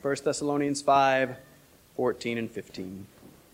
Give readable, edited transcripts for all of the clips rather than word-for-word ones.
1 Thessalonians 5, 14 and 15.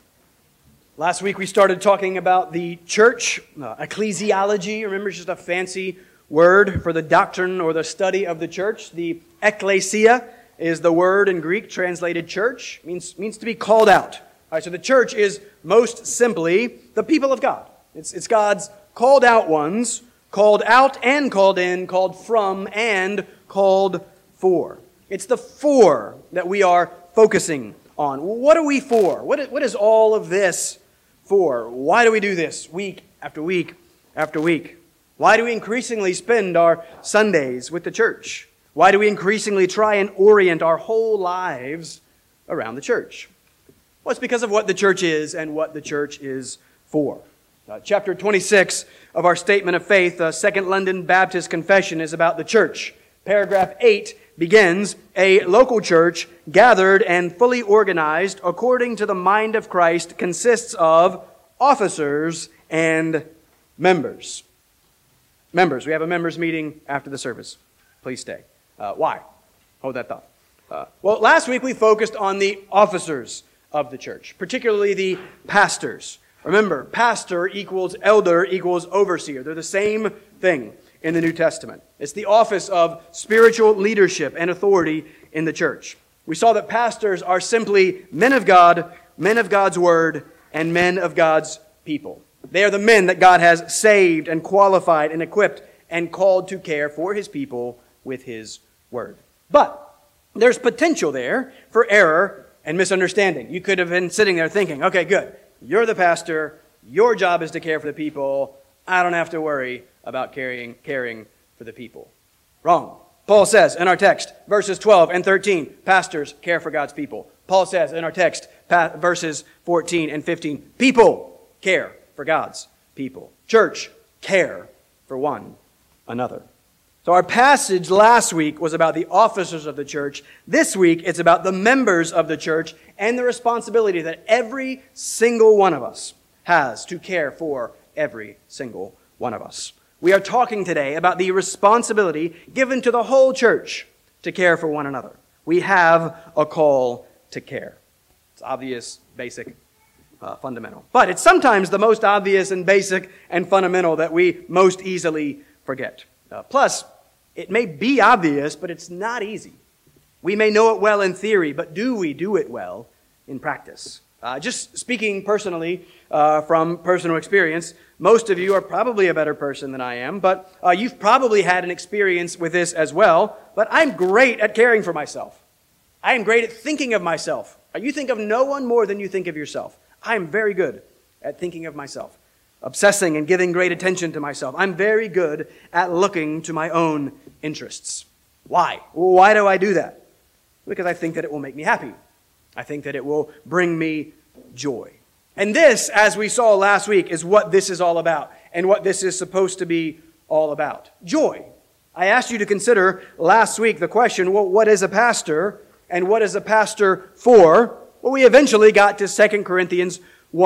Last week we started talking about the church, ecclesiology. Remember, it's just a fancy word for the doctrine or the study of the church. The ekklesia is the word in Greek translated church. Means to be called out. All right, so the church is most simply the people of God. It's God's called out ones, called out and called in, called from and called for. It's the for that we are focusing on. What are we for? What is all of this for? Why do we do this week after week after week? Why do we increasingly spend our Sundays with the church? Why do we increasingly try and orient our whole lives around the church? Well, it's because of what the church is and what the church is for. Chapter 26 of our Statement of Faith, Second London Baptist Confession, is about the church. Paragraph 8 begins, "A local church, gathered and fully organized according to the mind of Christ, consists of officers and members." Members. We have a members meeting after the service. Please stay. Why? Hold that thought. Well, last week we focused on the officers of the church, particularly the pastors. Remember, pastor equals elder equals overseer. They're the same thing in the New Testament. It's the office of spiritual leadership and authority in the church. We saw that pastors are simply men of God, men of God's word, and men of God's people. They are the men that God has saved and qualified and equipped and called to care for his people with his word. But there's potential there for error and misunderstanding. You could have been sitting there thinking, okay, good. You're the pastor. Your job is to care for the people. I don't have to worry about caring for the people. Wrong. Paul says in our text, verses 12 and 13, pastors care for God's people. Paul says in our text, verses 14 and 15, people care for God's people. Church, care for one another. So our passage last week was about the officers of the church. This week, it's about the members of the church and the responsibility that every single one of us has to care for every single one of us. We are talking today about the responsibility given to the whole church to care for one another. We have a call to care. It's obvious, basic, fundamental. But it's sometimes the most obvious and basic and fundamental that we most easily forget. Plus, it may be obvious, but it's not easy. We may know it well in theory, but do we do it well in practice? Just speaking personally from personal experience, most of you are probably a better person than I am, but you've probably had an experience with this as well. But I'm great at caring for myself. I am great at thinking of myself. You think of no one more than you think of yourself. I'm very good at thinking of myself, obsessing and giving great attention to myself. I'm very good at looking to my own interests. Why? Why do I do that? Because I think that it will make me happy. I think that it will bring me joy. And this, as we saw last week, is what this is all about and what this is supposed to be all about. Joy. I asked you to consider last week the question, well, what is a pastor and what is a pastor for? Well, we eventually got to 2 Corinthians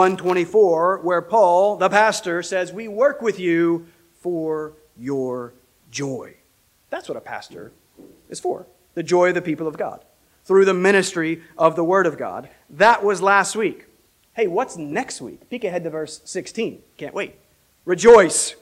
1:24, where Paul, the pastor, says, we work with you for your joy. That's what a pastor is for, the joy of the people of God, through the ministry of the Word of God. That was last week. Hey, what's next week? Peek ahead to verse 16. Can't wait. Rejoice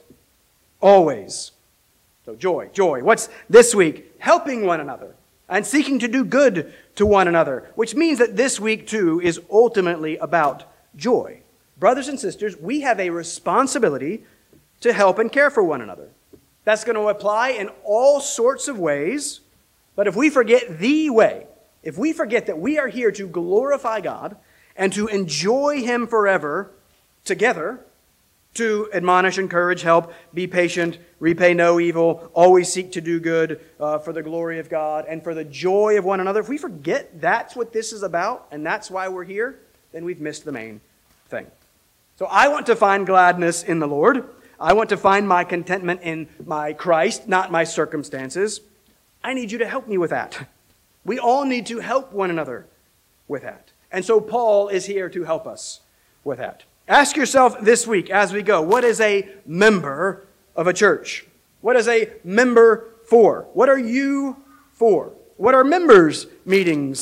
always. So joy. What's this week? Helping one another and seeking to do good to one another, which means that this week, too, is ultimately about joy. Brothers and sisters, we have a responsibility to help and care for one another. That's going to apply in all sorts of ways, but if we forget the way, if we forget that we are here to glorify God and to enjoy Him forever together, to admonish, encourage, help, be patient, repay no evil, always seek to do good for the glory of God and for the joy of one another, if we forget that's what this is about and that's why we're here, then we've missed the main thing. So I want to find gladness in the Lord. I want to find my contentment in my Christ, not my circumstances. I need you to help me with that. We all need to help one another with that. And so Paul is here to help us with that. Ask yourself this week as we go, what is a member of a church? What is a member for? What are you for? What are members' meetings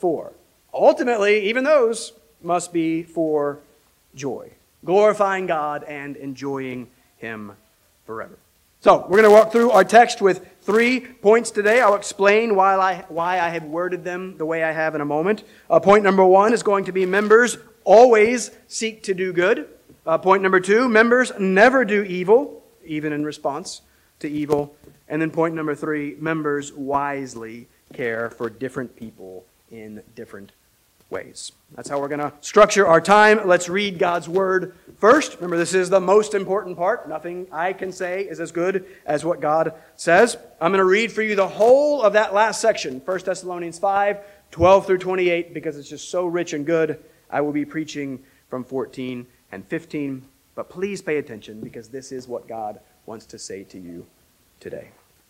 for. Ultimately, even those must be for joy, glorifying God and enjoying Him forever. So, we're going to walk through our text with 3 points today. I'll explain why I have worded them the way I have in a moment. Point number 1 is going to be members always seek to do good. Point number 2, members never do evil, even in response to evil. And then point number 3, members wisely care for different people in different ways. That's how we're going to structure our time. Let's read God's Word first. Remember, this is the most important part. Nothing I can say is as good as what God says. I'm going to read for you the whole of that last section, 1 Thessalonians 5, 12 through 28, because it's just so rich and good. I will be preaching from 14 and 15, but please pay attention because this is what God wants to say to you today.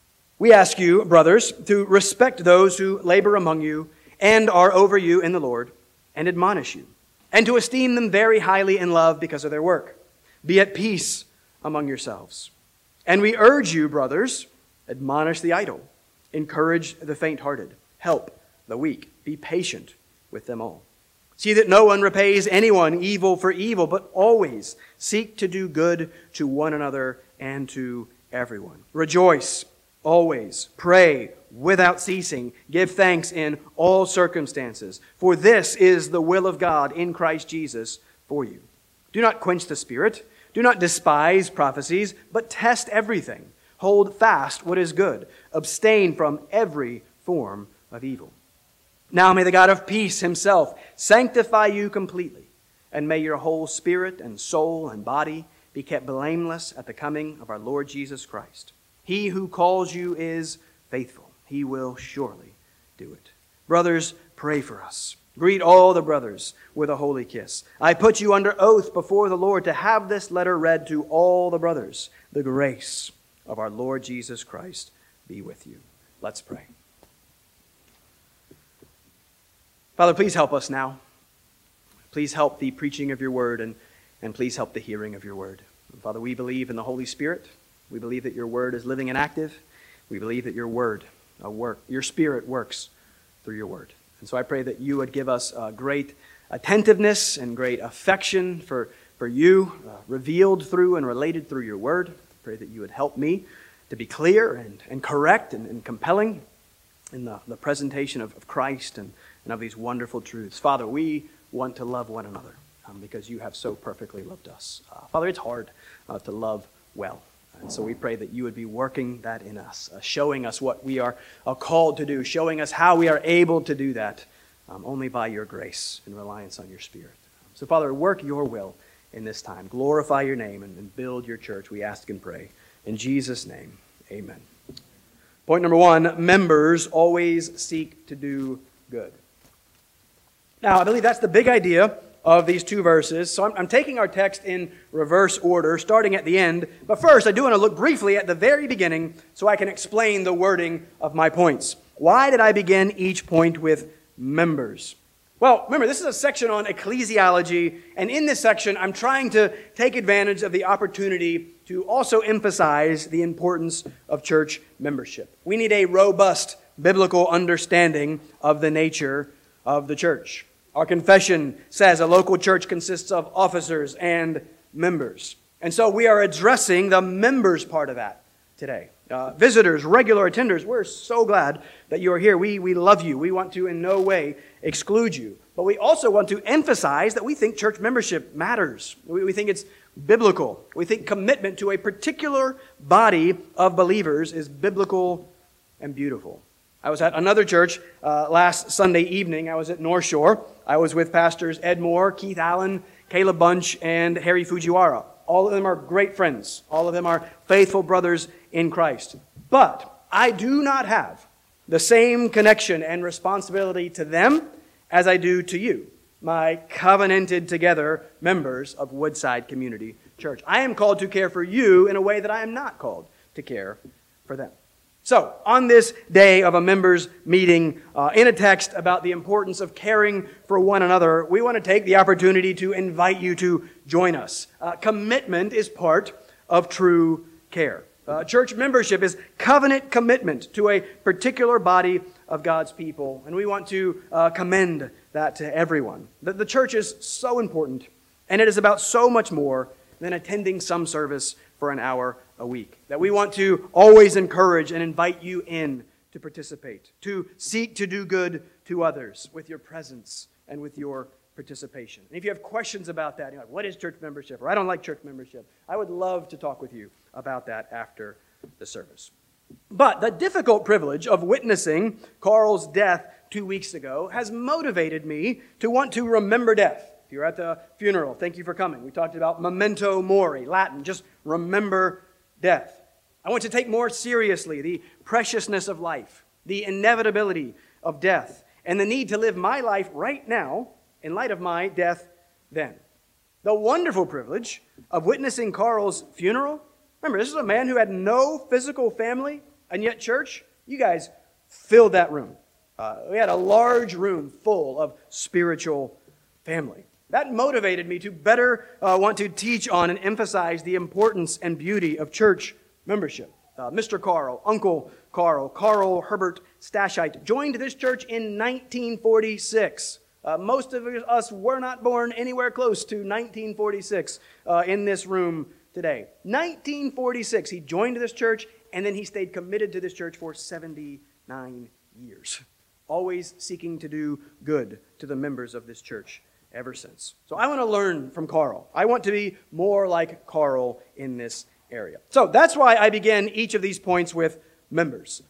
We ask you, brothers, to respect those who labor among you and are over you in the Lord, and admonish you, and to esteem them very highly in love because of their work. Be at peace among yourselves. And we urge you, brothers, admonish the idle, encourage the faint-hearted, help the weak, be patient with them all. See that no one repays anyone evil for evil, but always seek to do good to one another and to everyone. Rejoice always, pray without ceasing, give thanks in all circumstances, for this is the will of God in Christ Jesus for you. Do not quench the Spirit, do not despise prophecies, but test everything. Hold fast what is good, abstain from every form of evil. Now may the God of peace himself sanctify you completely, and may your whole spirit and soul and body be kept blameless at the coming of our Lord Jesus Christ. He who calls you is faithful. He will surely do it. Brothers, pray for us. Greet all the brothers with a holy kiss. I put you under oath before the Lord to have this letter read to all the brothers. The grace of our Lord Jesus Christ be with you. Let's pray. Father, please help us now. Please help the preaching of your word, and please help the hearing of your word. And Father, we believe in the Holy Spirit. We believe that your word is living and active. We believe that your Spirit works through your word. And so I pray that you would give us great attentiveness and great affection for you, revealed through and related through your word. I pray that you would help me to be clear and correct and compelling in the presentation of Christ and of these wonderful truths. Father, we want to love one another because you have so perfectly loved us. Father, it's hard to love well. And so we pray that you would be working that in us, showing us what we are called to do, showing us how we are able to do that only by your grace and reliance on your Spirit. So Father, work your will in this time. Glorify your name and build your church, we ask and pray. In Jesus' name, amen. Point number 1, members always seek to do good. Now, I believe that's the big idea of these 2 verses. So I'm taking our text in reverse order, starting at the end. But first, I do want to look briefly at the very beginning so I can explain the wording of my points. Why did I begin each point with members? Well, remember, this is a section on ecclesiology, and in this section, I'm trying to take advantage of the opportunity to also emphasize the importance of church membership. We need a robust biblical understanding of the nature of the church. Our confession says a local church consists of officers and members. And so we are addressing the members part of that today. Visitors, regular attenders, we're so glad that you are here. We love you. We want to in no way exclude you. But we also want to emphasize that we think church membership matters. We think it's biblical. We think commitment to a particular body of believers is biblical and beautiful. I was at another church last Sunday evening. I was at North Shore. I was with pastors Ed Moore, Keith Allen, Caleb Bunch, and Harry Fujiwara. All of them are great friends. All of them are faithful brothers in Christ. But I do not have the same connection and responsibility to them as I do to you, my covenanted together members of Woodside Community Church. I am called to care for you in a way that I am not called to care for them. So, on this day of a members' meeting, in a text about the importance of caring for one another, we want to take the opportunity to invite you to join us. Commitment is part of true care. Church membership is covenant commitment to a particular body of God's people, and we want to commend that to everyone. The church is so important, and it is about so much more than attending some service for an hour a week. That we want to always encourage and invite you in to participate, to seek to do good to others with your presence and with your participation. And if you have questions about that, you're like, what is church membership? Or I don't like church membership. I would love to talk with you about that after the service. But the difficult privilege of witnessing Carl's death 2 weeks ago has motivated me to want to remember death. If you're at the funeral, thank you for coming. We talked about memento mori, Latin, just remember death. I want to take more seriously the preciousness of life, the inevitability of death, and the need to live my life right now in light of my death then. The wonderful privilege of witnessing Carl's funeral. Remember, this is a man who had no physical family, and yet church, you guys filled that room. We had a large room full of spiritual family. That motivated me to better want to teach on and emphasize the importance and beauty of church membership. Mr. Carl, Uncle Carl, Carl Herbert Stashite, joined this church in 1946. Most of us were not born anywhere close to 1946 in this room today. 1946, he joined this church, and then he stayed committed to this church for 79 years, always seeking to do good to the members of this church ever since. So I want to learn from Carl. I want to be more like Carl in this area. So that's why I begin each of these points with members.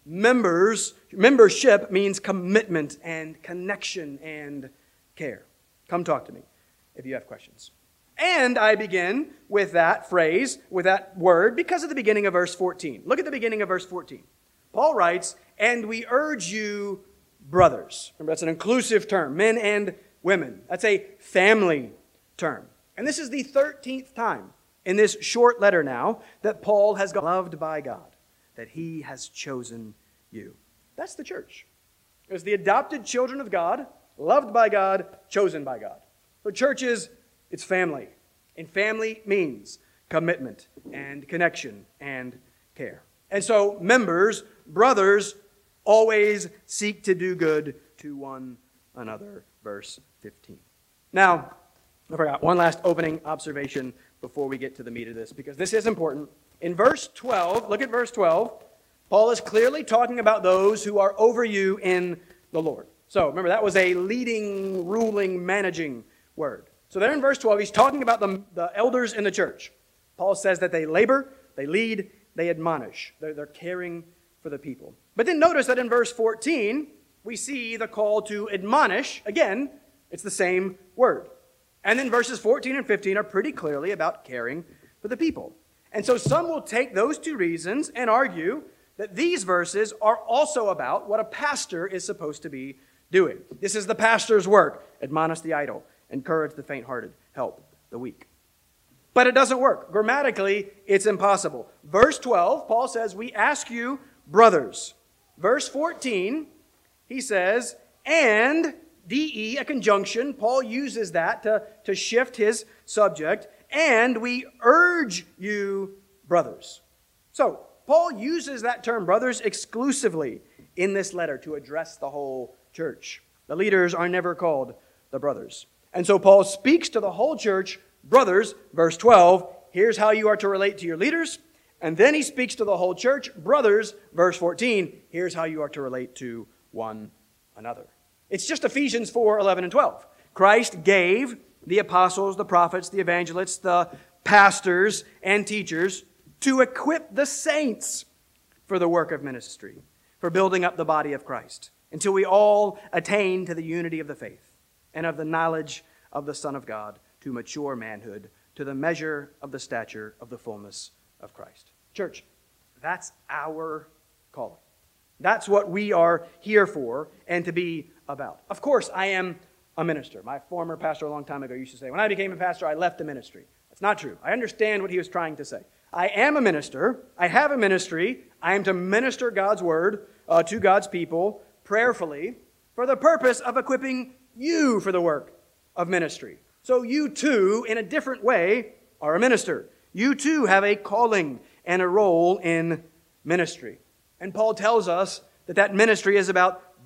Membership means commitment and connection and care. Come talk to me if you have questions. And I begin with that phrase, with that word, because of the beginning of verse 14. Look at the beginning of verse 14. Paul writes, "And we urge you, brothers." Remember, that's an inclusive term, men and women. That's a family term. And this is the 13th time in this short letter now that Paul has got loved by God, that he has chosen you. That's the church. It's the adopted children of God, loved by God, chosen by God. So church is, it's family. And family means commitment and connection and care. And so members, brothers, always seek to do good to one another. Verse 15. Now, I forgot one last opening observation before we get to the meat of this, because this is important. In verse 12, look at verse 12. Paul is clearly talking about those who are over you in the Lord. So remember, that was a leading, ruling, managing word. So there in verse 12, he's talking about the elders in the church. Paul says that they labor, they lead, they admonish. They're caring for the people. But then notice that in verse 14, we see the call to admonish. Again, it's the same word. And then verses 14 and 15 are pretty clearly about caring for the people. And so some will take those two reasons and argue that these verses are also about what a pastor is supposed to be doing. This is the pastor's work. Admonish the idle, encourage the faint-hearted, help the weak. But it doesn't work. Grammatically, it's impossible. Verse 12, Paul says, "We ask you, brothers." Verse 14, he says, and DE, a conjunction. Paul uses that to shift his subject. And we urge you, brothers. So, Paul uses that term, brothers, exclusively in this letter to address the whole church. The leaders are never called the brothers. And so Paul speaks to the whole church, brothers, verse 12, here's how you are to relate to your leaders. And then he speaks to the whole church, brothers, verse 14, here's how you are to relate to one another. It's just Ephesians 4, 11, and 12. Christ gave the apostles, the prophets, the evangelists, the pastors, and teachers to equip the saints for the work of ministry, for building up the body of Christ, until we all attain to the unity of the faith and of the knowledge of the Son of God, to mature manhood, to the measure of the stature of the fullness of Christ. Church, that's our calling. That's what we are here for and to be about. Of course, I am a minister. My former pastor a long time ago used to say, when I became a pastor, I left the ministry. That's not true. I understand what he was trying to say. I am a minister. I have a ministry. I am to minister God's word to God's people prayerfully for the purpose of equipping you for the work of ministry. So you too, in a different way, are a minister. You too have a calling and a role in ministry. And Paul tells us that that ministry is about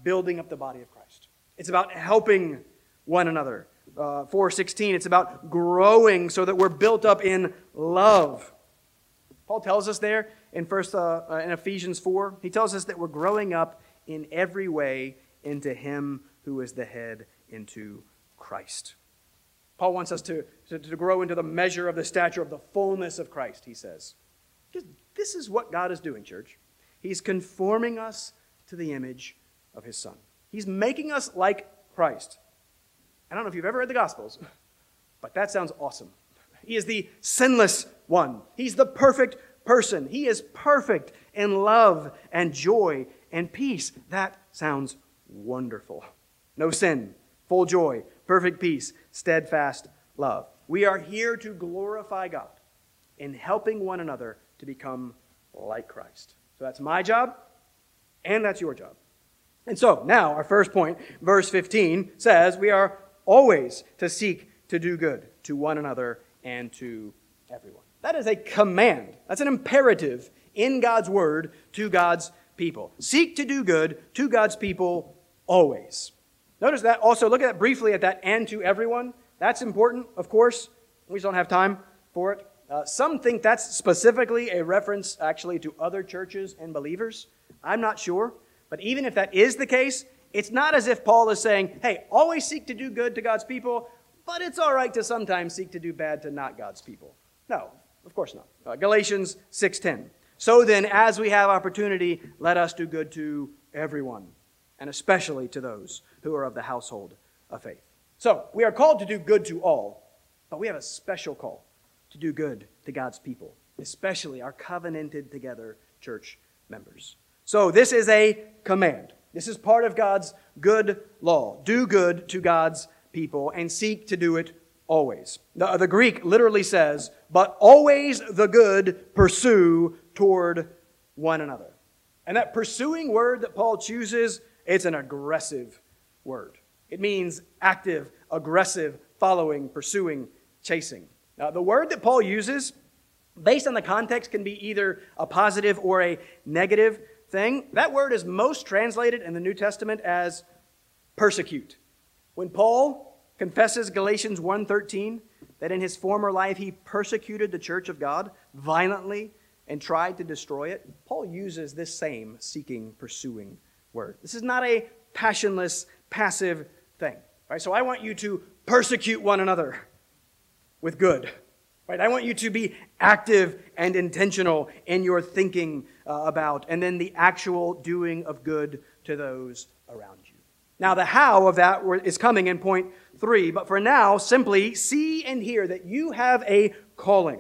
building up the body of Christ. It's about helping one another. 4:16, it's about growing so that we're built up in love. Paul tells us there in Ephesians 4, he tells us that we're growing up in every way into him who is the head, into Christ. Paul wants us to grow into the measure of the stature of the fullness of Christ, he says. Because this is what God is doing, church. He's conforming us to the image of his Son. He's making us like Christ. I don't know if you've ever read the Gospels, but that sounds awesome. He is the sinless one. He's the perfect person. He is perfect in love and joy and peace. That sounds wonderful. No sin, full joy, perfect peace, steadfast love. We are here to glorify God in helping one another to become like Christ. So that's my job, and that's your job. And so now our first point, verse 15, says we are always to seek to do good to one another and to everyone. That is a command. That's an imperative in God's word to God's people. Seek to do good to God's people always. Notice that. Also, look at that briefly at that and to everyone. That's important, of course. We just don't have time for it. Some think that's specifically a reference actually to other churches and believers. I'm not sure. But even if that is the case, it's not as if Paul is saying, hey, always seek to do good to God's people, but it's all right to sometimes seek to do bad to not God's people. No, of course not. Galatians 6:10. So then, as we have opportunity, let us do good to everyone, and especially to those who are of the household of faith. So, we are called to do good to all, but we have a special call to do good to God's people, especially our covenanted together church members. So, this is a command. This is part of God's good law. Do good to God's people and seek to do it always. The Greek literally says, but always the good pursue toward one another. And that pursuing word that Paul chooses, it's an aggressive word. It means active, aggressive, following, pursuing, chasing. Now, the word that Paul uses, based on the context, can be either a positive or a negative thing. That word is most translated in the New Testament as persecute. When Paul confesses Galatians 1:13 that in his former life he persecuted the church of God violently and tried to destroy it, Paul uses this same seeking, pursuing word. This is not a passionless, passive thing. Right? So I want you to persecute one another with good. Right? I want you to be active and intentional in your thinking about, and then the actual doing of good to those around you. Now, the how of that is coming in point 3, but for now, simply see and hear that you have a calling.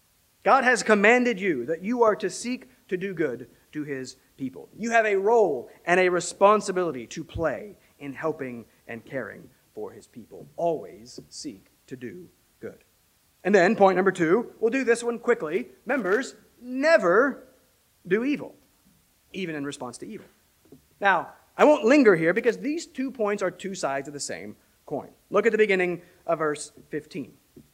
God has commanded you that you are to seek to do good to his people. You have a role and a responsibility to play in helping and caring for his people. Always seek to do good. And then, point number 2, we'll do this one quickly. Members, never do evil, even in response to evil. Now, I won't linger here because these 2 points are 2 sides of the same coin. Look at the beginning of verse 15.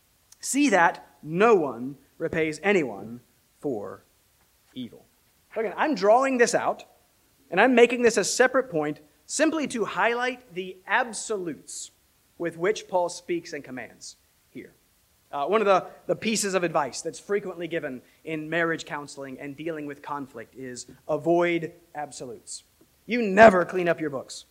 See that no one repays anyone for evil. So again, I'm drawing this out, and I'm making this a separate point simply to highlight the absolutes with which Paul speaks and commands here. One of the pieces of advice that's frequently given in marriage counseling and dealing with conflict is avoid absolutes. You never clean up your books.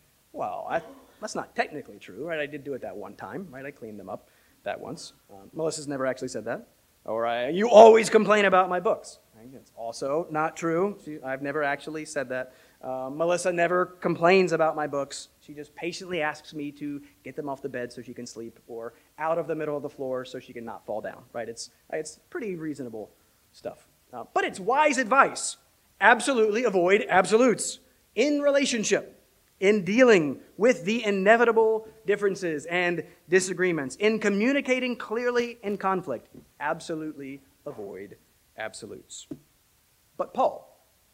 Well, that's not technically true, right? I did do it that one time, right? I cleaned them up that once. Melissa's never actually said that. Or you always complain about my books. Right? It's also not true. I've never actually said that. Melissa never complains about my books. She just patiently asks me to get them off the bed so she can sleep, or out of the middle of the floor so she can not fall down. Right? It's pretty reasonable stuff. But it's wise advice. Absolutely avoid absolutes in relationship, in dealing with the inevitable differences and disagreements, in communicating clearly in conflict. Absolutely avoid absolutes. But Paul,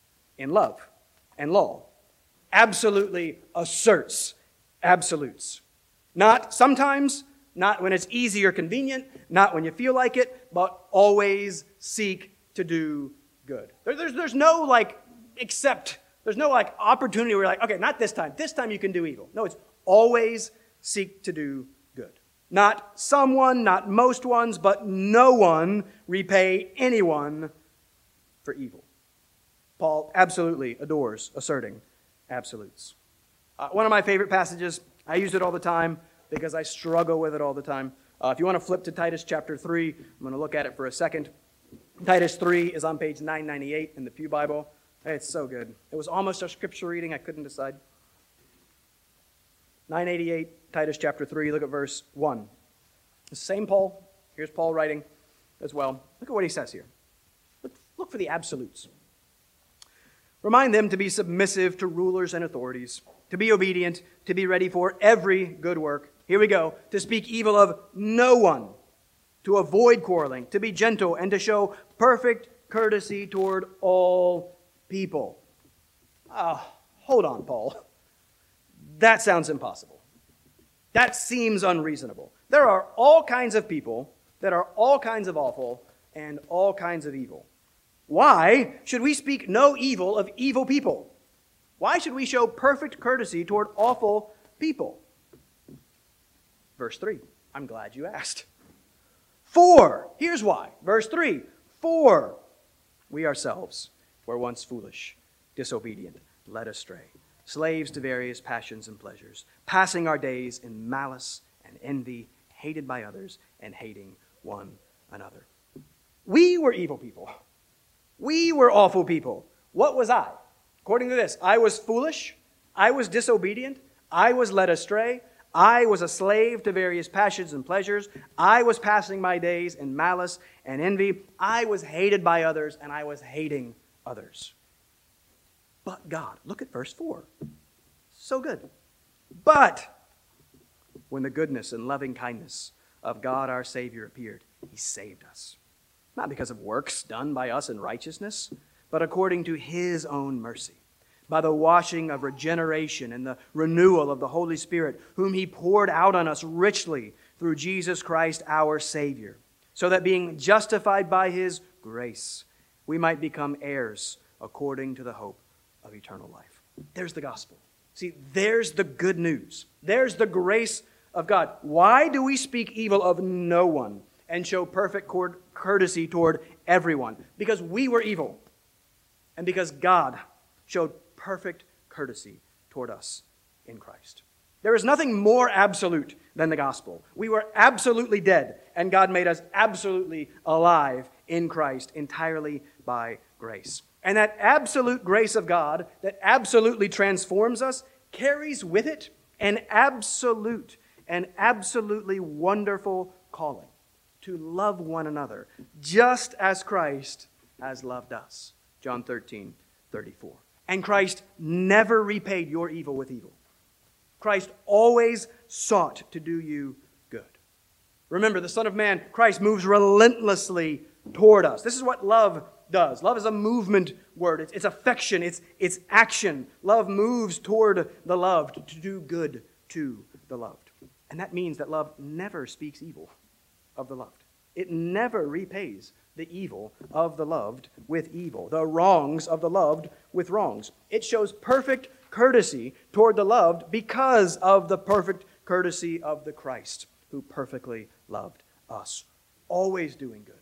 in love and law, absolutely asserts absolutes. Not sometimes, not when it's easy or convenient, not when you feel like it, but always seek to do good. There's no except. There's no like opportunity where you're like, okay, not this time. This time you can do evil. No, it's always seek to do good. Not someone, not most ones, but no one repay anyone for evil. Paul absolutely adores asserting absolutes. One of my favorite passages, I use it all the time because I struggle with it all the time. If you want to flip to Titus chapter 3, I'm going to look at it for a second. Titus 3 is on page 998 in the Pew Bible. It's so good. It was almost our scripture reading. I couldn't decide. 988, Titus chapter 3, look at verse 1. The same Paul. Here's Paul writing as well. Look at what he says here. Look for the absolutes. Remind them to be submissive to rulers and authorities, to be obedient, to be ready for every good work. Here we go. To speak evil of no one, to avoid quarreling, to be gentle, and to show perfect courtesy toward all people. Hold on, Paul. That sounds impossible. That seems unreasonable. There are all kinds of people that are all kinds of awful and all kinds of evil. Why should we speak no evil of evil people? Why should we show perfect courtesy toward awful people? Verse 3, I'm glad you asked. For, here's why. Verse 3, for we ourselves were once foolish, disobedient, led astray, slaves to various passions and pleasures, passing our days in malice and envy, hated by others and hating one another. We were evil people. We were awful people. What was I? According to this, I was foolish, I was disobedient, I was led astray, I was a slave to various passions and pleasures, I was passing my days in malice and envy, I was hated by others, and I was hating others. But God, look at verse 4. So good. But when the goodness and loving kindness of God our Savior appeared, He saved us. Not because of works done by us in righteousness, but according to His own mercy, by the washing of regeneration and the renewal of the Holy Spirit, whom He poured out on us richly through Jesus Christ our Savior, so that being justified by His grace, we might become heirs according to the hope of eternal life. There's the gospel. See, there's the good news. There's the grace of God. Why do we speak evil of no one and show perfect courtesy toward everyone? Because we were evil, and because God showed perfect courtesy toward us in Christ. There is nothing more absolute than the gospel. We were absolutely dead, and God made us absolutely alive in Christ entirely by grace. And that absolute grace of God that absolutely transforms us carries with it an absolute and absolutely wonderful calling to love one another, just as Christ has loved us. John 13:34. And Christ never repaid your evil with evil. Christ always sought to do you good. Remember, the Son of Man, Christ, moves relentlessly toward us. This is what love does. Love is a movement word. It's affection. It's action. Love moves toward the loved to do good to the loved. And that means that love never speaks evil of the loved. It never repays the evil of the loved with evil, the wrongs of the loved with wrongs. It shows perfect courtesy toward the loved because of the perfect courtesy of the Christ who perfectly loved us. Always doing good.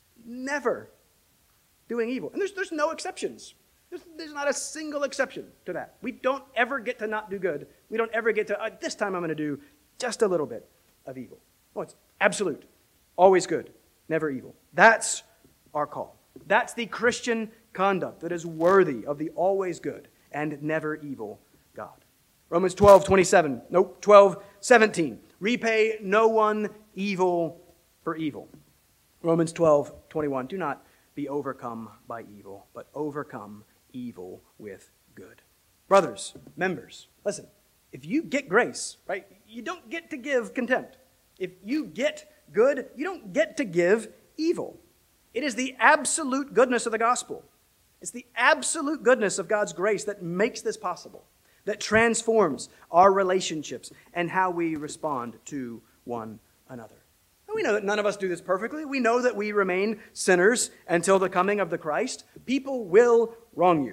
Never doing evil. And there's no exceptions. There's not a single exception to that. We don't ever get to not do good. We don't ever get to, this time I'm going to do just a little bit of evil. Oh, it's absolute. Always good. Never evil. That's our call. That's the Christian conduct that is worthy of the always good and never evil God. Romans 12:17. Repay no one evil for evil. Romans 12:21. Do not be overcome by evil, but overcome evil with good. Brothers, members, listen. If you get grace, right, you don't get to give contempt. If you get good, you don't get to give evil. It is the absolute goodness of the gospel. It's the absolute goodness of God's grace that makes this possible, that transforms our relationships and how we respond to one another. And we know that none of us do this perfectly. We know that we remain sinners until the coming of the Christ. People will wrong you.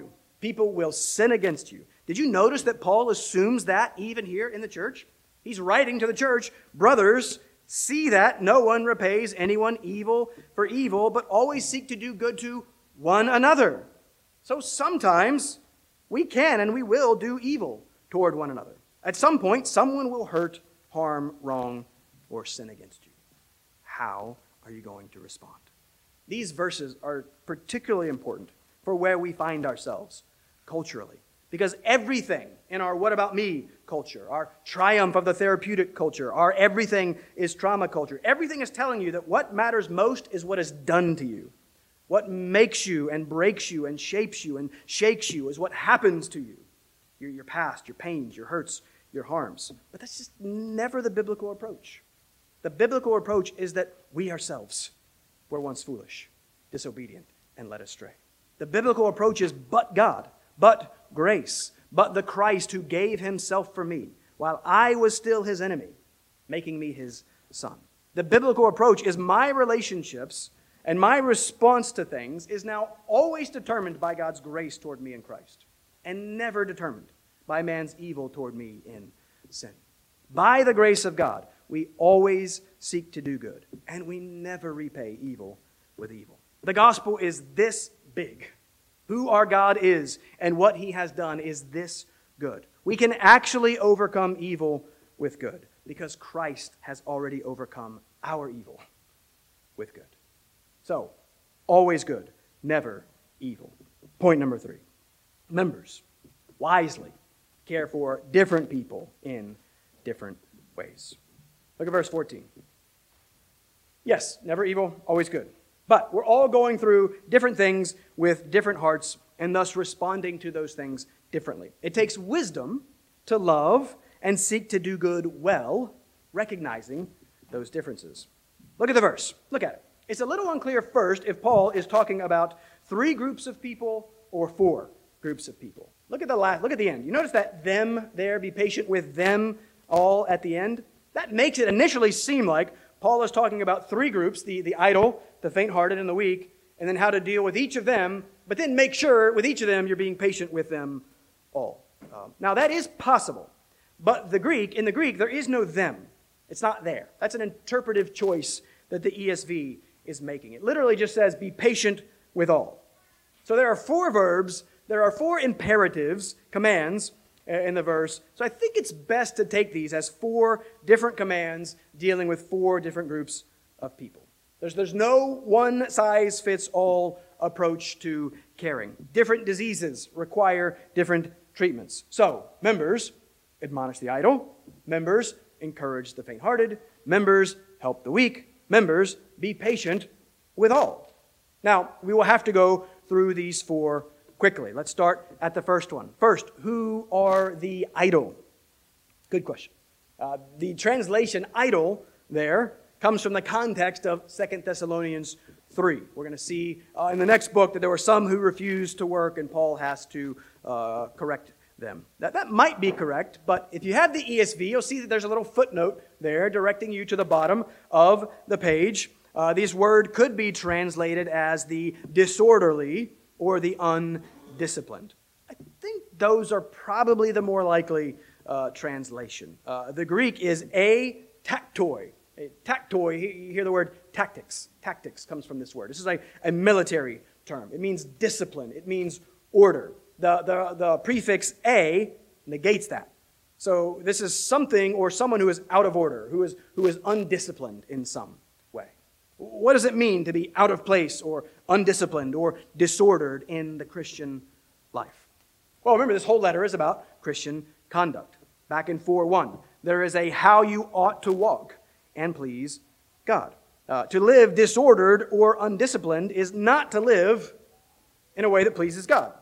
People will sin against you. Did you notice that Paul assumes that even here in the church? He's writing to the church, brothers, see that no one repays anyone evil for evil, but always seek to do good to one another. So sometimes we can and we will do evil toward one another. At some point, someone will hurt, harm, wrong, or sin against you. How are you going to respond? These verses are particularly important for where we find ourselves culturally. Because everything in our what about me culture, our triumph of the therapeutic culture, our everything is trauma culture, everything is telling you that what matters most is what is done to you. What makes you and breaks you and shapes you and shakes you is what happens to you. Your past, your pains, your hurts, your harms. But that's just never the biblical approach. The biblical approach is that we ourselves were once foolish, disobedient, and led astray. The biblical approach is but God, but grace, but the Christ who gave himself for me while I was still his enemy, making me his son. The biblical approach is my relationships and my response to things is now always determined by God's grace toward me in Christ and never determined by man's evil toward me in sin. By the grace of God, we always seek to do good, and we never repay evil with evil. The gospel is this big. Who our God is and what he has done is this good. We can actually overcome evil with good because Christ has already overcome our evil with good. So, always good, never evil. Point number 3. Members wisely care for different people in different ways. Look at verse 14. Yes, never evil, always good. But we're all going through different things with different hearts and thus responding to those things differently. It takes wisdom to love and seek to do good well, recognizing those differences. Look at the verse. Look at it. It's a little unclear first if Paul is talking about 3 groups of people or 4 groups of people. Look at the end. You notice that them there, be patient with them all at the end? That makes it initially seem like Paul is talking about 3 groups, the idle, the faint-hearted, and the weak, and then how to deal with each of them, but then make sure with each of them you're being patient with them all. Now that is possible, but in the Greek, there is no them. It's not there. That's an interpretive choice that the ESV is making. It literally just says, be patient with all. So there are 4 verbs, there are 4 imperatives, commands, in the verse. So I think it's best to take these as 4 different commands dealing with 4 different groups of people. There's no one-size-fits-all approach to caring. Different diseases require different treatments. So, members, admonish the idle. Members, encourage the faint-hearted. Members, help the weak. Members, be patient with all. Now, we will have to go through these 4 quickly. Let's start at the first one. First, who are the idle? Good question. The translation idle there comes from the context of 2 Thessalonians 3. We're going to see in the next book that there were some who refused to work and Paul has to correct them. That might be correct, but if you have the ESV, you'll see that there's a little footnote there directing you to the bottom of the page. This word could be translated as the disorderly or the undisciplined. I think those are probably the more likely translation. The Greek is taktoi. Taktoi, you hear the word tactics. Tactics comes from this word. This is a military term. It means discipline. It means order. The prefix a negates that. So this is something or someone who is out of order, who is undisciplined in some way. What does it mean to be out of place or undisciplined or disordered in the Christian life? Well, remember, this whole letter is about Christian conduct. Back in 4:1, there is a how you ought to walk and please God. To live disordered or undisciplined is not to live in a way that pleases God.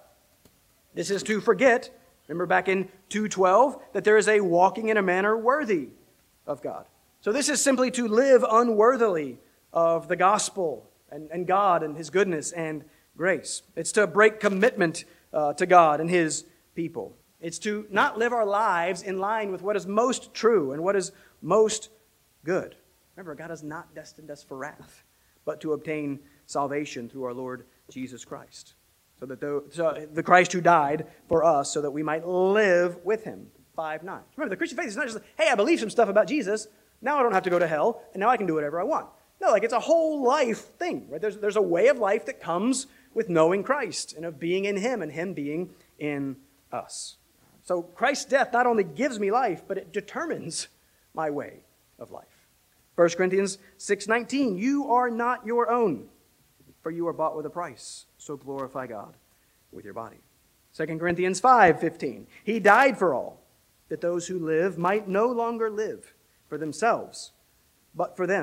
This is to forget, remember back in 2:12, that there is a walking in a manner worthy of God. So this is simply to live unworthily of the gospel and God and his goodness and grace. It's to break commitment to God and his people. It's to not live our lives in line with what is most true and what is most good. Remember, God has not destined us for wrath, but to obtain salvation through our Lord Jesus Christ. So that the Christ who died for us so that we might live with him. 5:9. Remember, the Christian faith is not just, hey, I believe some stuff about Jesus. Now I don't have to go to hell, and now I can do whatever I want. No, it's a whole life thing, right? There's a way of life that comes with knowing Christ and of being in him and him being in us. So Christ's death not only gives me life, but it determines my way of life. 1 Corinthians 6:19, you are not your own, for you are bought with a price. So glorify God with your body. 2 Corinthians 5:15, he died for all, that those who live might no longer live for themselves, but for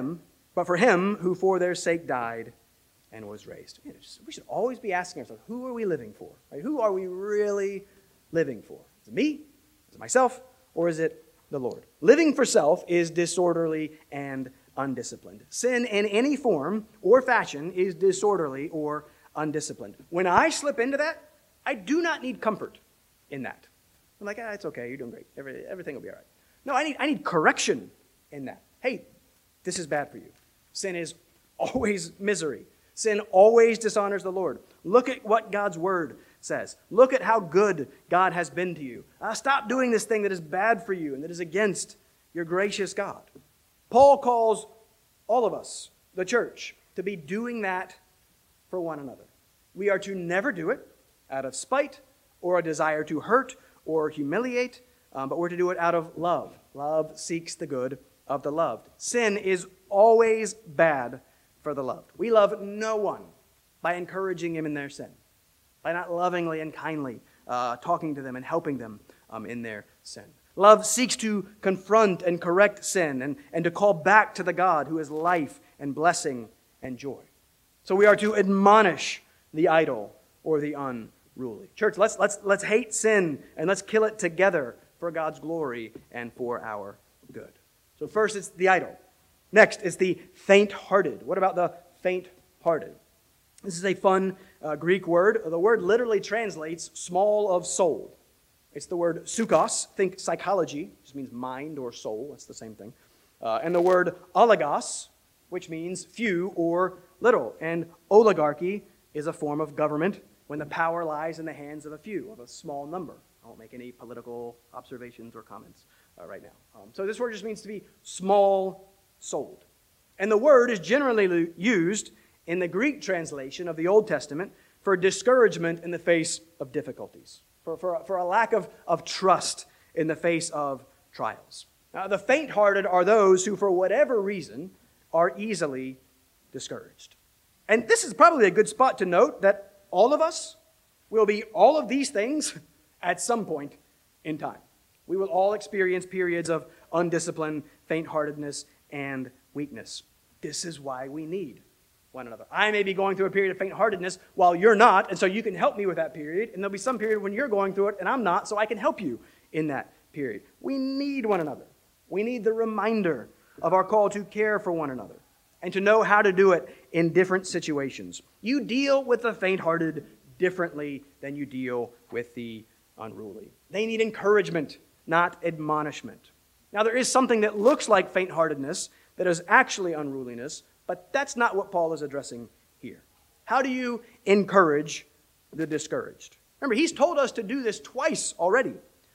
him who for their sake died and was raised. We should always be asking ourselves, who are we living for? Right? Who are we really living for? Is it me? Is it myself? Or is it the Lord? Living for self is disorderly and undisciplined. Sin in any form or fashion is disorderly or undisciplined. When I slip into that, I do not need comfort in that. I'm like, it's okay, you're doing great. Everything will be all right. No, I need correction in that. Hey, this is bad for you. Sin is always misery. Sin always dishonors the Lord. Look at what God's word says. Look at how good God has been to you. Stop doing this thing that is bad for you and that is against your gracious God. Paul calls all of us, the church, to be doing that for one another. We are to never do it out of spite or a desire to hurt or humiliate, but we're to do it out of love. Love seeks the good of the loved. Sin is always bad for the loved. We love no one by encouraging him in their sin, by not lovingly and kindly talking to them and helping them in their sin. Love seeks to confront and correct sin and to call back to the God who is life and blessing and joy. So we are to admonish the idle or the unruly. Church, let's hate sin and let's kill it together for God's glory and for our good. So first it's the idle. Next is the faint-hearted. What about the faint-hearted? This is a fun Greek word. The word literally translates small of soul. It's the word psychos. Think psychology, which means mind or soul. That's the same thing. And the word oligos, which means few or little. And oligarchy is a form of government when the power lies in the hands of a few, of a small number. I won't make any political observations or comments right now. So this word just means to be small-souled. And the word is generally used in the Greek translation of the Old Testament for discouragement in the face of difficulties, for a lack of trust in the face of trials. Now, the faint-hearted are those who, for whatever reason, are easily discouraged. And this is probably a good spot to note that all of us will be all of these things at some point in time. We will all experience periods of undiscipline, faint-heartedness, and weakness. This is why we need one another. I may be going through a period of faint-heartedness while you're not, and so you can help me with that period, and there'll be some period when you're going through it and I'm not, so I can help you in that period. We need one another. We need the reminder of our call to care for one another and to know how to do it in different situations. You deal with the faint-hearted differently than you deal with the unruly. They need encouragement, not admonishment. Now, there is something that looks like faint-heartedness that is actually unruliness, but that's not what Paul is addressing here. How do you encourage the discouraged? Remember, he's told us to do this twice already.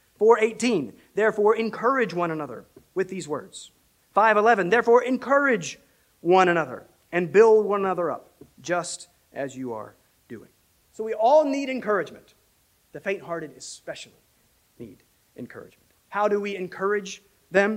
4:18, therefore encourage one another with these words. 5:11, therefore encourage one another and build one another up, just as you are doing. So we all need encouragement. The faint-hearted especially need encouragement. How do we encourage them?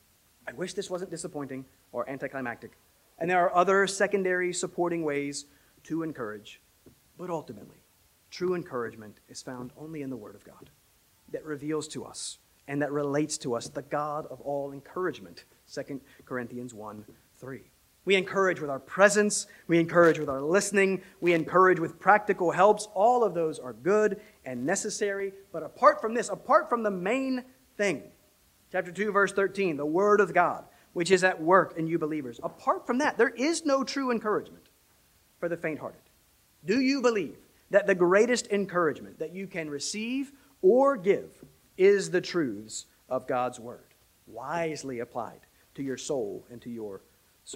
I wish this wasn't disappointing or anticlimactic. And there are other secondary supporting ways to encourage. But ultimately, true encouragement is found only in the Word of God that reveals to us and that relates to us the God of all encouragement. 2 Corinthians 1:3. We encourage with our presence. We encourage with our listening. We encourage with practical helps. All of those are good and necessary. But apart from this, apart from the main thing, chapter 2, verse 13, the Word of God, which is at work in you believers. Apart from that, there is no true encouragement for the faint-hearted. Do you believe that the greatest encouragement that you can receive or give is the truths of God's Word, wisely applied to your soul and to your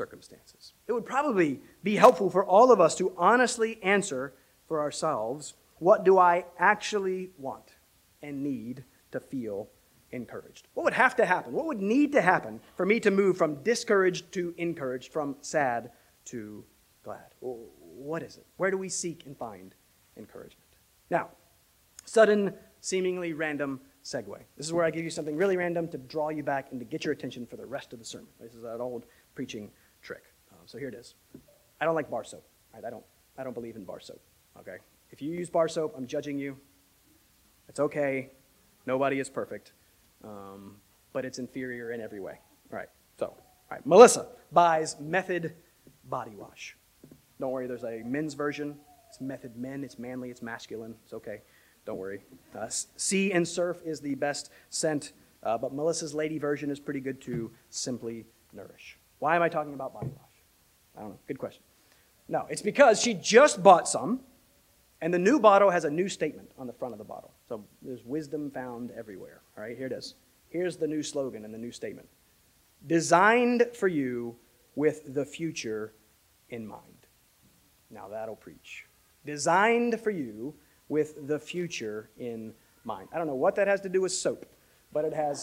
circumstances? It would probably be helpful for all of us to honestly answer for ourselves What do I actually want and need to feel encouraged? What would have to happen? What would need to happen for me to move from discouraged to encouraged, from sad to glad? What is it? Where do we seek and find encouragement? Now, sudden, seemingly random segue. This is where I give you something really random to draw you back and to get your attention for the rest of the sermon. This is an old preaching trick. So here it is. I don't like bar soap. Right? I don't believe in bar soap. Okay? If you use bar soap, I'm judging you. It's okay. Nobody is perfect. But it's inferior in every way. All right. So, all right. Melissa buys Method body wash. Don't worry, there's a men's version. It's Method Men. It's manly. It's masculine. It's okay. Don't worry. Sea and Surf is the best scent, but Melissa's lady version is pretty good too. Simply Nourish. Why am I talking about body wash? I don't know. Good question. No, it's because she just bought some, and the new bottle has a new statement on the front of the bottle. So there's wisdom found everywhere. All right, here it is. Here's the new slogan and the new statement. Designed for you with the future in mind. Now that'll preach. Designed for you with the future in mind. I don't know what that has to do with soap, but it has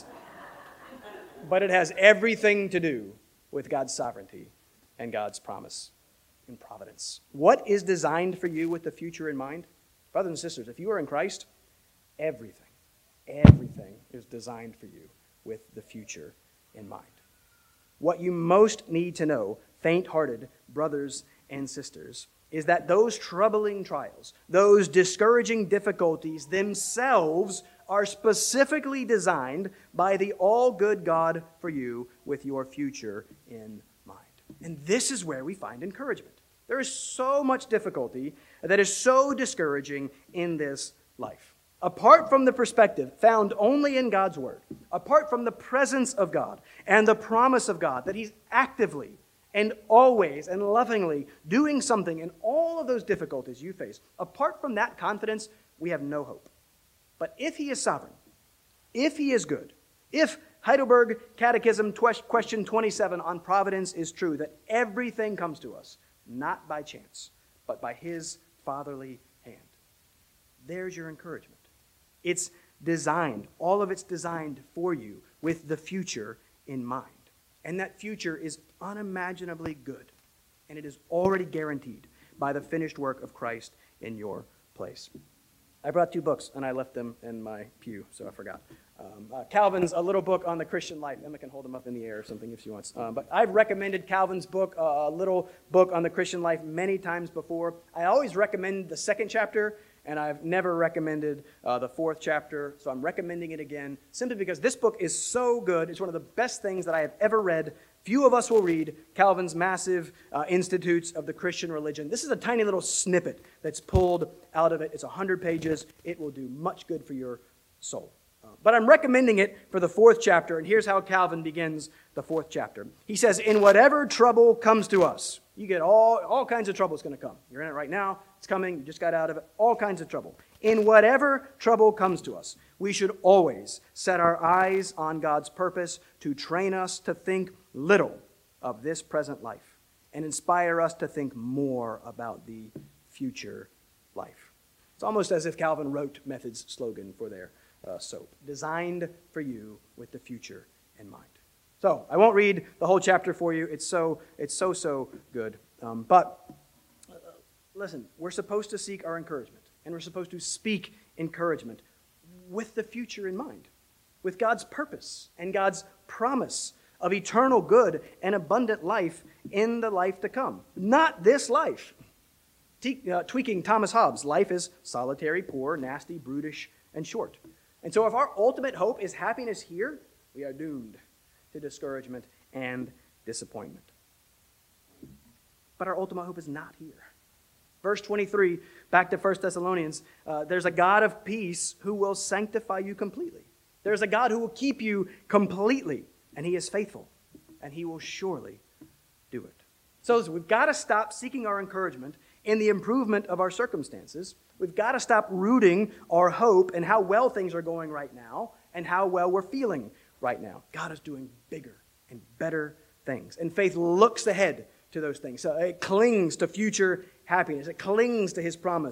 everything to do with God's sovereignty and God's promise and providence. What is designed for you with the future in mind? Brothers and sisters, if you are in Christ, everything is designed for you with the future in mind. What you most need to know, faint-hearted brothers and sisters, is that those troubling trials, those discouraging difficulties themselves are specifically designed by the all-good God for you with your future in mind. And this is where we find encouragement. There is so much difficulty that is so discouraging in this life. Apart from the perspective found only in God's Word, apart from the presence of God and the promise of God that He's actively and always and lovingly doing something in all of those difficulties you face, apart from that confidence, we have no hope. But if He is sovereign, if He is good, if Heidelberg Catechism question 27 on providence is true, that everything comes to us, not by chance, but by His fatherly hand, there's your encouragement. It's designed, all of it's designed for you with the future in mind. And that future is unimaginably good. And it is already guaranteed by the finished work of Christ in your place. I brought 2 books, and I left them in my pew, so I forgot. Calvin's A Little Book on the Christian Life. Emma can hold them up in the air or something if she wants. But I've recommended Calvin's book, A Little Book on the Christian Life, many times before. I always recommend the 2nd chapter, and I've never recommended the 4th chapter, so I'm recommending it again, simply because this book is so good. It's one of the best things that I have ever read. Few of us will read Calvin's massive Institutes of the Christian Religion. This is a tiny little snippet that's pulled out of it. It's 100 pages. It will do much good for your soul. But I'm recommending it for the 4th chapter, and here's how Calvin begins the 4th chapter. He says, in whatever trouble comes to us, you get all kinds of trouble is going to come. You're in it right now. It's coming. You just got out of it. All kinds of trouble. In whatever trouble comes to us, we should always set our eyes on God's purpose to train us to think little of this present life and inspire us to think more about the future life. It's almost as if Calvin wrote Method's slogan for their soap. Designed for you with the future in mind. So, I won't read the whole chapter for you. It's so good. But listen, we're supposed to seek our encouragement, and we're supposed to speak encouragement with the future in mind, with God's purpose and God's promise of eternal good and abundant life in the life to come. Not this life. Tweaking Thomas Hobbes, life is solitary, poor, nasty, brutish, and short. And so if our ultimate hope is happiness here, we are doomed to discouragement and disappointment. But our ultimate hope is not here. Verse 23, back to 1 Thessalonians, there's a God of peace who will sanctify you completely. There's a God who will keep you completely, and He is faithful, and He will surely do it. So we've got to stop seeking our encouragement in the improvement of our circumstances. We've got to stop rooting our hope in how well things are going right now and how well we're feeling right now. God is doing bigger and better things. And faith looks ahead to those things. So it clings to future happiness. It clings to His promise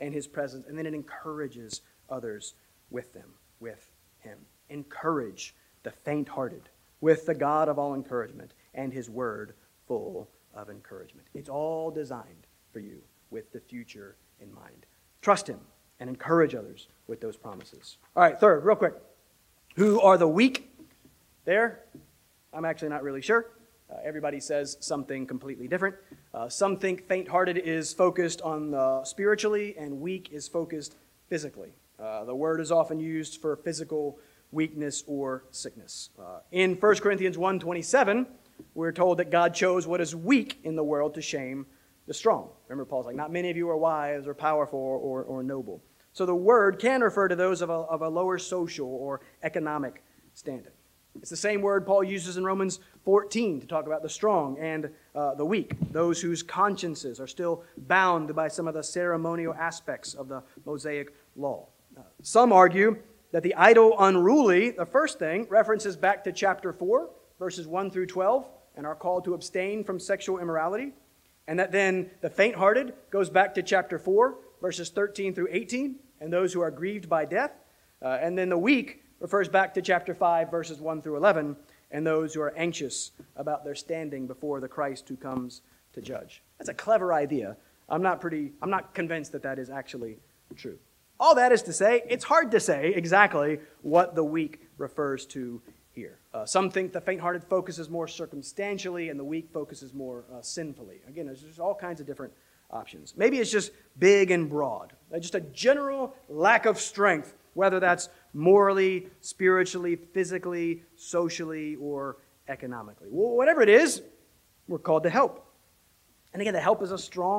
and his presence, and then it encourages others with them, with him. Encourage the faint-hearted with the God of all encouragement and his word full of encouragement. It's all designed for you with the future in mind. Trust him and encourage others with those promises. All right, third, real quick. Who are the weak? There, I'm actually not really sure. Everybody says something completely different. Some think faint-hearted is focused on spiritually and weak is focused physically. The word is often used for physical weakness or sickness. In 1 Corinthians 1:27, we're told that God chose what is weak in the world to shame the strong. Remember, Paul's like, not many of you are wise or powerful or noble. So the word can refer to those of a lower social or economic standing. It's the same word Paul uses in Romans 14 to talk about the strong and the weak, those whose consciences are still bound by some of the ceremonial aspects of the Mosaic law. Some argue that the idle unruly, the first thing, references back to chapter 4, verses 1 through 12, and are called to abstain from sexual immorality, and that then the faint-hearted goes back to chapter 4, verses 13 through 18, and those who are grieved by death, and then the weak refers back to chapter 5, verses 1 through 11, and those who are anxious about their standing before the Christ who comes to judge. That's a clever idea. I'm not convinced that that is actually true. All that is to say, it's hard to say exactly what the weak refers to here. Some think the faint-hearted focuses more circumstantially and the weak focuses more sinfully. Again, there's just all kinds of different options. Maybe it's just big and broad. Just a general lack of strength, whether that's morally, spiritually, physically, socially, or economically. Well, whatever it is, we're called to help. And again, the help is a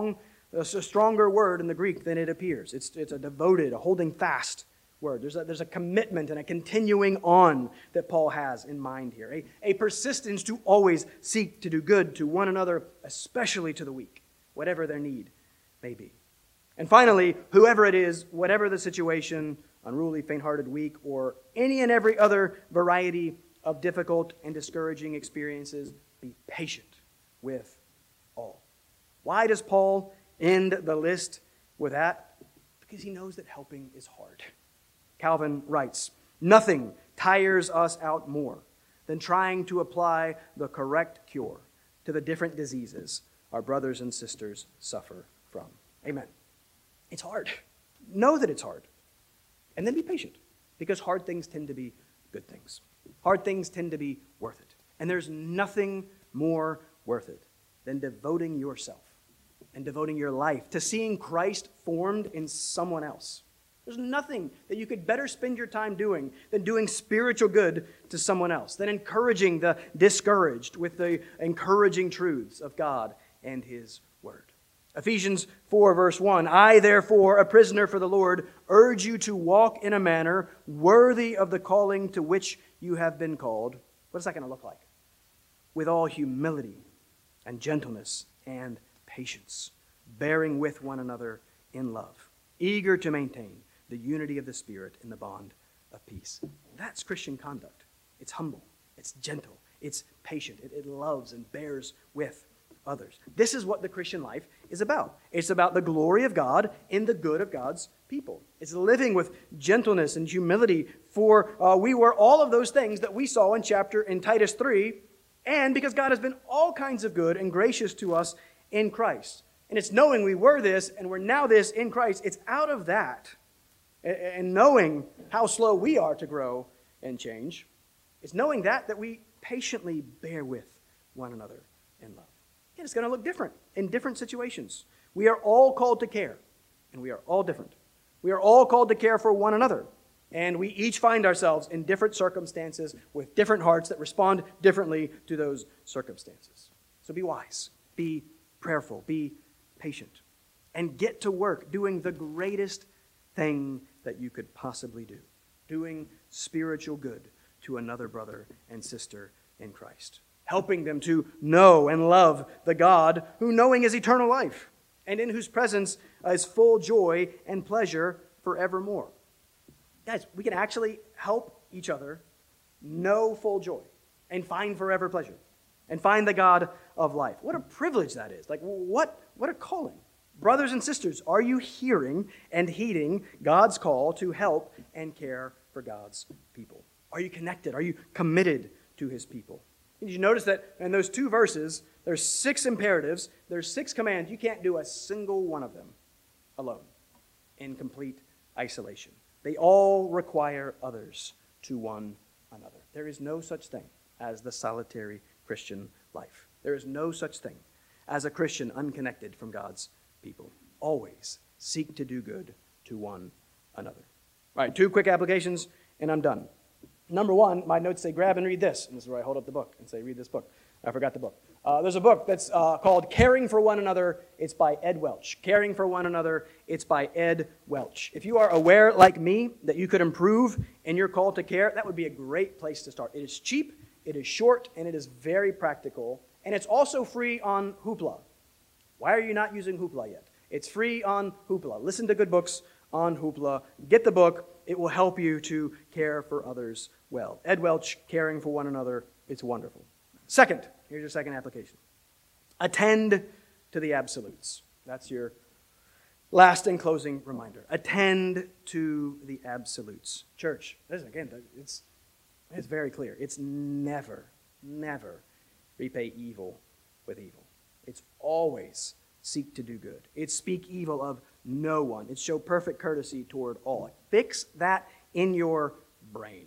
stronger word in the Greek than it appears. It's a devoted, a holding fast word. There's a commitment and a continuing on that Paul has in mind here. A persistence to always seek to do good to one another, especially to the weak, whatever their need may be. And finally, whoever it is, whatever the situation, unruly, faint-hearted, weak, or any and every other variety of difficult and discouraging experiences, be patient with all. Why does Paul end the list with that? Because he knows that helping is hard. Calvin writes, "Nothing tires us out more than trying to apply the correct cure to the different diseases our brothers and sisters suffer from." Amen. It's hard. Know that it's hard. And then be patient, because hard things tend to be good things. Hard things tend to be worth it. And there's nothing more worth it than devoting yourself and devoting your life to seeing Christ formed in someone else. There's nothing that you could better spend your time doing than doing spiritual good to someone else, than encouraging the discouraged with the encouraging truths of God and His Word. Ephesians 4, verse 1, "I, therefore, a prisoner for the Lord, urge you to walk in a manner worthy of the calling to which you have been called." What is that going to look like? "With all humility and gentleness and patience, bearing with one another in love, eager to maintain the unity of the Spirit in the bond of peace." That's Christian conduct. It's humble, it's gentle, it's patient, it loves and bears with others. This is what the Christian life is about. It's about the glory of God in the good of God's people. It's living with gentleness and humility, for we were all of those things that we saw in Titus 3, and because God has been all kinds of good and gracious to us in Christ. And it's knowing we were this and we're now this in Christ. It's out of that and knowing how slow we are to grow and change. It's knowing that we patiently bear with one another in love. And it's going to look different in different situations. We are all called to care, and we are all different. We are all called to care for one another, and we each find ourselves in different circumstances with different hearts that respond differently to those circumstances. So be wise, be prayerful, be patient, and get to work doing the greatest thing that you could possibly do, doing spiritual good to another brother and sister in Christ, helping them to know and love the God who knowing is eternal life, and in whose presence is full joy and pleasure forevermore. Guys, we can actually help each other know full joy and find forever pleasure and find the God of life. What a privilege that is. Like, what a calling. Brothers and sisters, are you hearing and heeding God's call to help and care for God's people? Are you connected? Are you committed to his people? Did you notice that in those 2 verses, there's 6 imperatives, there's 6 commands. You can't do a single one of them alone in complete isolation. They all require others to one another. There is no such thing as the solitary Christian life. There is no such thing as a Christian unconnected from God's people. Always seek to do good to one another. All right, 2 quick applications, and I'm done. Number 1, my notes say, grab and read this. And this is where I hold up the book and say, read this book. I forgot the book. There's a book that's called Caring for One Another. It's by Ed Welch. Caring for One Another. It's by Ed Welch. If you are aware, like me, that you could improve in your call to care, that would be a great place to start. It is cheap, it is short, and it is very practical. And it's also free on Hoopla. Why are you not using Hoopla yet? It's free on Hoopla. Listen to good books on Hoopla. Get the book. It will help you to care for others well. Ed Welch, Caring for One Another. It's wonderful. Second, here's your second application. Attend to the absolutes. That's your last and closing reminder. Attend to the absolutes. Church, listen, again, it's very clear. It's never repay evil with evil. It's always seek to do good. It's speak evil of no one. It's show perfect courtesy toward all. Fix that in your brain.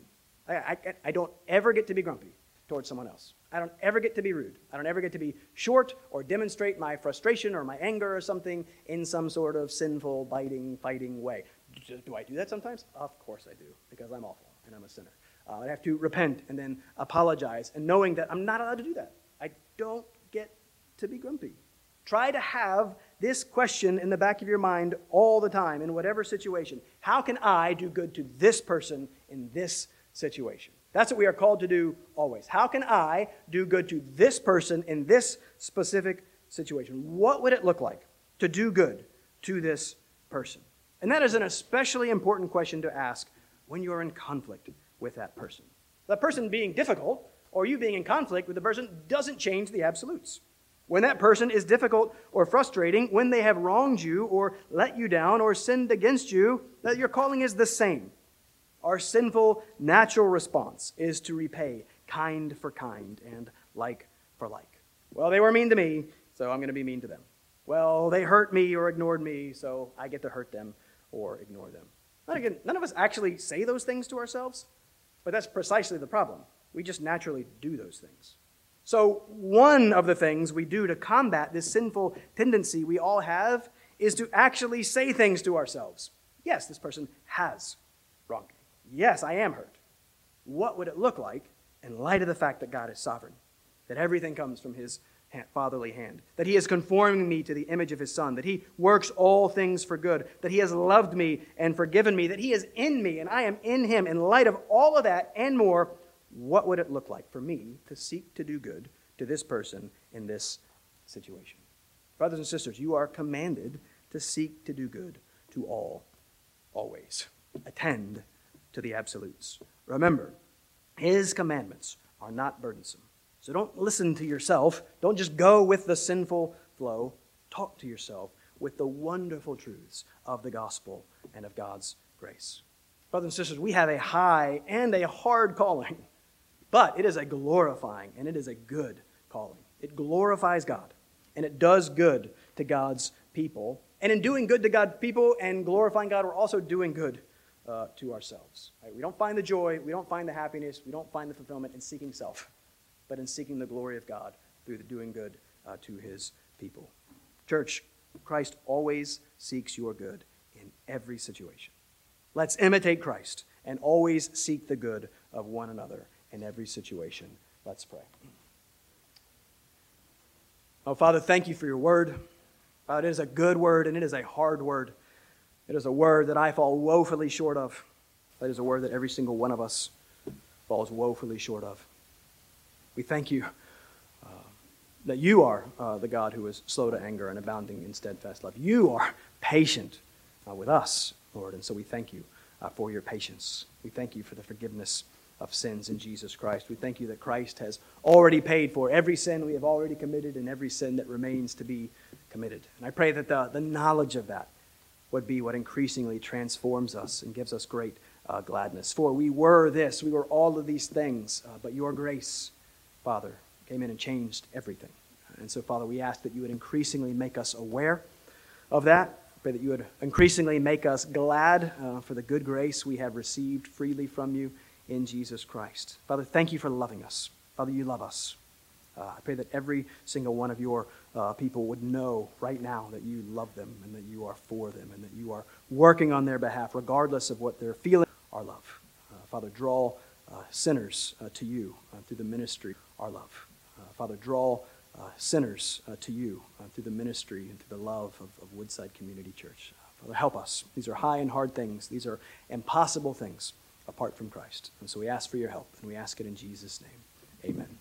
I don't ever get to be grumpy towards someone else. I don't ever get to be rude. I don't ever get to be short or demonstrate my frustration or my anger or something in some sort of sinful, biting, fighting way. Do I do that sometimes? Of course I do, because I'm awful and I'm a sinner. I have to repent and then apologize, and knowing that I'm not allowed to do that. I don't get to be grumpy. Try to have this question in the back of your mind all the time, in whatever situation. How can I do good to this person in this situation? That's what we are called to do always. How can I do good to this person in this specific situation? What would it look like to do good to this person? And that is an especially important question to ask when you are in conflict with that person. That person being difficult, or you being in conflict with the person, doesn't change the absolutes. When that person is difficult or frustrating, when they have wronged you or let you down or sinned against you, that your calling is the same. Our sinful, natural response is to repay kind for kind and like for like. Well, they were mean to me, so I'm going to be mean to them. Well, they hurt me or ignored me, so I get to hurt them or ignore them. And again, none of us actually say those things to ourselves, but that's precisely the problem. We just naturally do those things. So one of the things we do to combat this sinful tendency we all have is to actually say things to ourselves. Yes, this person has wronged me. Yes, I am hurt. What would it look like in light of the fact that God is sovereign, that everything comes from his fatherly hand, that he is conforming me to the image of his Son, that he works all things for good, that he has loved me and forgiven me, that he is in me and I am in him? In light of all of that and more, what would it look like for me to seek to do good to this person in this situation? Brothers and sisters, you are commanded to seek to do good to all, always. Attend to the absolutes. Remember, his commandments are not burdensome. So don't listen to yourself. Don't just go with the sinful flow. Talk to yourself with the wonderful truths of the gospel and of God's grace. Brothers and sisters, we have a high and a hard calling, but it is a glorifying and it is a good calling. It glorifies God, and it does good to God's people. And in doing good to God's people and glorifying God, we're also doing good to ourselves. Right? We don't find the joy, we don't find the happiness, we don't find the fulfillment in seeking self, but in seeking the glory of God through the doing good to his people. Church, Christ always seeks your good in every situation. Let's imitate Christ and always seek the good of one another in every situation. Let's pray. Oh, Father, thank you for your word. It is a good word and it is a hard word. It is a word that I fall woefully short of. It is a word that every single one of us falls woefully short of. We thank you that you are the God who is slow to anger and abounding in steadfast love. You are patient with us, Lord, and so we thank you for your patience. We thank you for the forgiveness of sins in Jesus Christ. We thank you that Christ has already paid for every sin we have already committed and every sin that remains to be committed. And I pray that the knowledge of that would be what increasingly transforms us and gives us great gladness. For we were all of these things, but your grace, Father, came in and changed everything. And so, Father, we ask that you would increasingly make us aware of that. Pray that you would increasingly make us glad for the good grace we have received freely from you in Jesus Christ. Father, thank you for loving us. Father, you love us. I pray that every single one of your people would know right now that you love them and that you are for them and that you are working on their behalf regardless of what they're feeling. Our love. Father, draw sinners to you through the ministry. Our love. Father, draw sinners to you through the ministry and through the love of Woodside Community Church. Father, help us. These are high and hard things. These are impossible things apart from Christ. And so we ask for your help, and we ask it in Jesus' name. Amen.